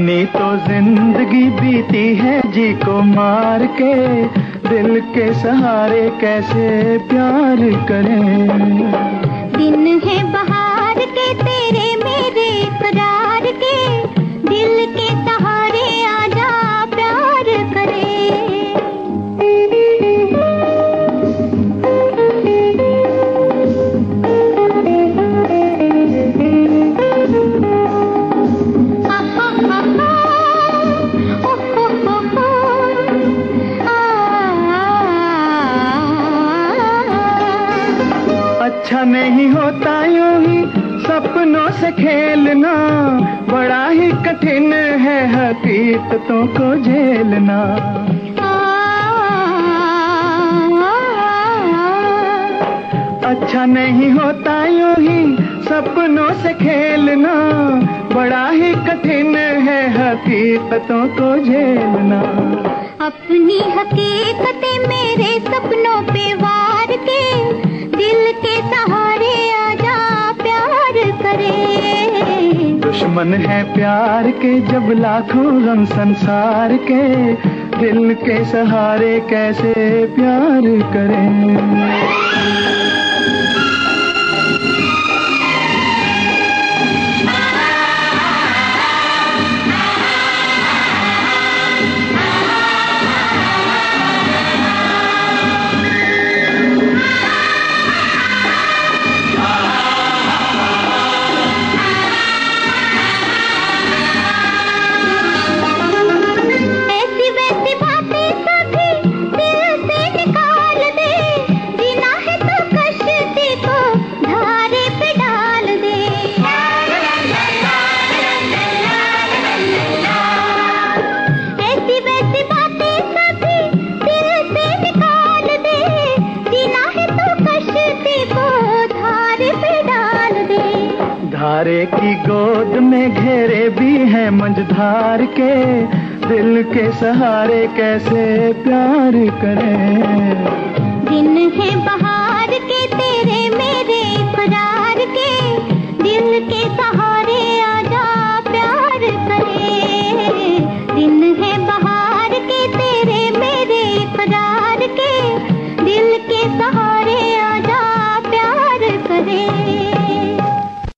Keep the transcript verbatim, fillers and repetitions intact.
अपनी तो जिंदगी बीती है जी को मार के, दिल के सहारे कैसे प्यार करें। दिन है बहार के तेरे मेरे करार के, दिल के सहारे आजा प्यार करें। अच्छा नहीं होता यूं ही सपनों से खेलना, बड़ा ही कठिन है हकीकतों को झेलना। अच्छा नहीं होता यूं ही सपनों से खेलना, बड़ा ही कठिन है हकीकतों को झेलना। अपनी हकीकतें मेरे सपनों पे वार के, दिल के सहारे आजा प्यार करे। दुश्मन है प्यार के जब लाखों गम संसार के, दिल के सहारे कैसे प्यार करें। धारे की गोद में घेरे भी हैं मंझधार के, दिल के सहारे कैसे प्यार करें।